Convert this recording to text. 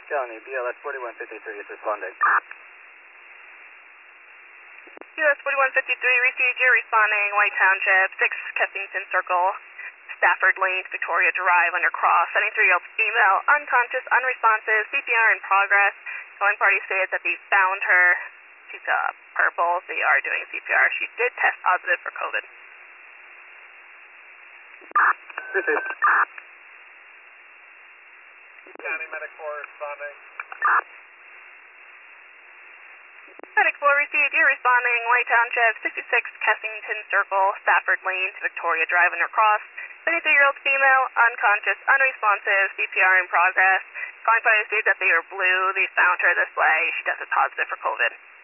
County, BLS 4153 is responding. BLS 4153 received, you're responding, White Township, 6 Kensington Circle, Stafford Lane, Victoria Drive, under cross, 73-year-old female, unconscious, unresponsive, CPR in progress. Going party stated that they found her. She's purple. They are doing CPR. She did test positive for COVID. Received. County Medic 4 responding. Medic 4 received, you're responding, White Township, 66 Kensington Circle, Stafford Lane to Victoria Drive, under cross. 73-year-old female, unconscious, unresponsive, CPR in progress. Calling party stated that they were blue. They found her this way. She tested positive for COVID.